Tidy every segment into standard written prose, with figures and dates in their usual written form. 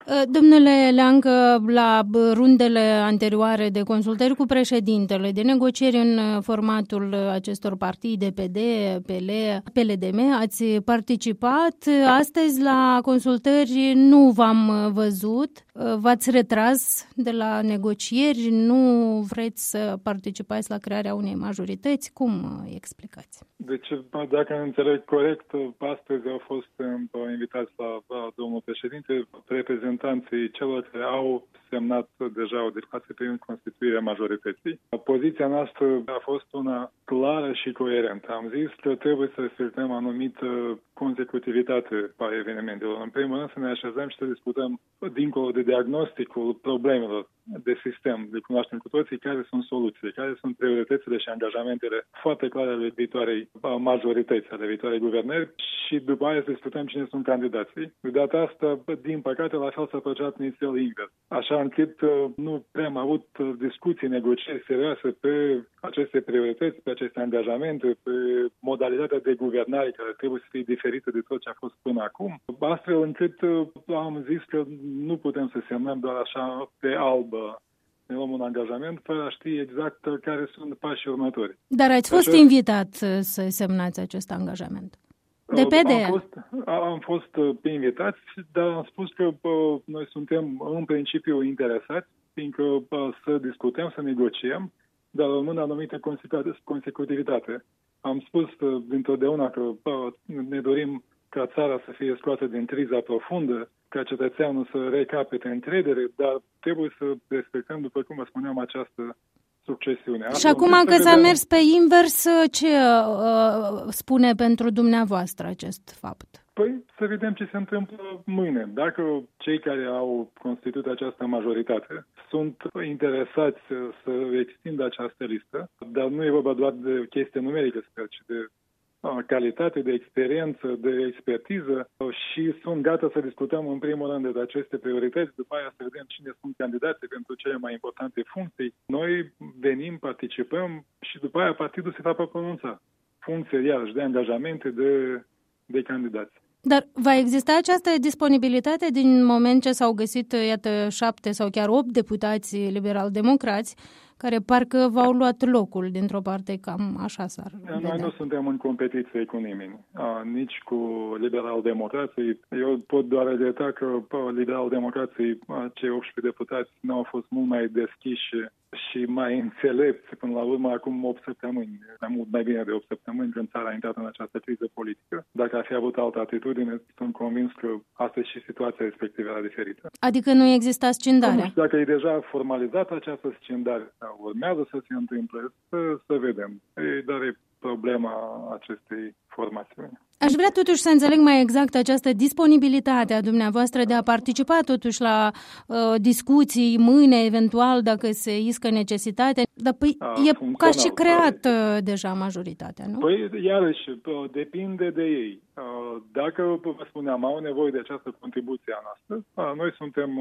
Domnule Leancă, la rundele anterioare de consultări cu președintele, de negocieri în formatul acestor partide, PD, PL, PLDM, ați participat. Astăzi la consultări nu v-am văzut. V-ați retras de la negocieri? Nu vreți să participați la crearea unei majorități? Cum explicați? Deci, dacă înțeleg corect, astăzi au fost invitați la domnul președinte reprezentanții celor care au semnat deja o declarație privind constituirea majorității. Poziția noastră a fost una clară și coerentă. Am zis că trebuie să respectăm anumită consecutivitate a evenimentelor. În primul rând să ne așezăm și să discutăm dincolo de diagnosticul problemelor de sistem. Le cunoaștem cu toții care sunt soluțiile, care sunt prioritățile și angajamentele foarte clare ale viitoarei majorități, ale viitoarei guvernări și după aia să discutăm cine sunt candidații. De data asta, din păcate, la fel s-a procedat inițial invers. Așa încât nu prea am avut discuții, negocieri serioase pe aceste priorități, pe aceste angajamente, pe modalitatea de guvernare care trebuie să fie diferită de tot ce a fost până acum. Astfel încât am zis că nu putem să semnăm doar așa pe albă. Ne luăm un angajament fără a ști exact care sunt pașii următori. Dar ați fost invitat să semnați acest angajament? De PD? Am fost invitați, dar am spus că noi suntem în principiu interesați, fiindcă să discutăm, să negociem, dar rămân anumite consecutivitate. Am spus dintotdeauna că ne dorim ca țara să fie scoasă din criza profundă, ca cetățeanul să recapete încredere, dar trebuie să respectăm, după cum vă spuneam, această succesiune. Și acum că s-a mers pe invers, ce spune pentru dumneavoastră acest fapt? Păi să vedem ce se întâmplă mâine. Dacă cei care au constituit această majoritate sunt interesați să extindă această listă, dar nu e vorba doar de chestie numerică, sper, ci de calitate, de experiență, de expertiză și sunt gata să discutăm în primul rând de aceste priorități, după aia să vedem cine sunt candidații pentru cele mai importante funcții. Noi venim, participăm și după aia partidul se va pronunța. Funcție, iarăși, de angajamente, de candidați. Dar va exista această disponibilitate din moment ce s-au găsit, iată, 7 sau chiar 8 deputați liberal-democrați care parcă v-au luat locul dintr-o parte, cam așa s-ar vedea. Noi nu suntem în competiție cu nimeni, nici cu liberal-democrații. Eu pot doar regreta că liberal-democrații, cei 18 deputați, nu au fost mult mai deschiși și mai înțelepți până la urmă acum 8 săptămâni, mai bine de 8 săptămâni când țara a intrat în această criză politică. Dacă ar fi avut altă atitudine, sunt convins că astăzi și situația respectivă era diferită. Adică nu exista scindarea? Nu știu dacă e deja formalizată această scindare sau urmează să se întâmple, să vedem. Dar e problema acestei formațiuni. Aș vrea totuși să înțeleg mai exact această disponibilitate a dumneavoastră de a participa totuși la discuții mâine, eventual, dacă se iscă necesitate. Dar e ca și creat deja majoritatea, nu? Păi, iarăși, depinde de ei. Dacă, vă spuneam, au nevoie de această contribuție a noastră, noi suntem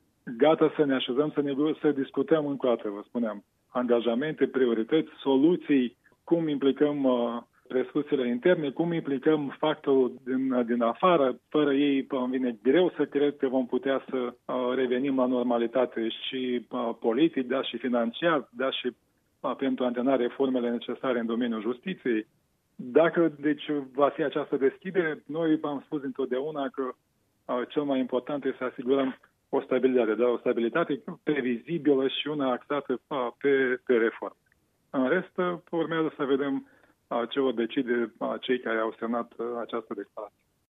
gata să ne așezăm, să discutăm încă o dată, vă spuneam, angajamente, priorități, soluții, cum implicăm resursele interne, cum implicăm factorul din afară. Fără ei îmi vine greu să cred că vom putea să revenim la normalitate și politic, dar și financiar, dar și pentru a antena reformele necesare în domeniul justiției. Dacă, deci, va fi această deschidere, noi am spus întotdeauna că cel mai important este să asigurăm o stabilitate, dar o stabilitate previzibilă și una axată pe reformă. În rest, urmează să vedem ce vor decide cei care au semnat această declarație.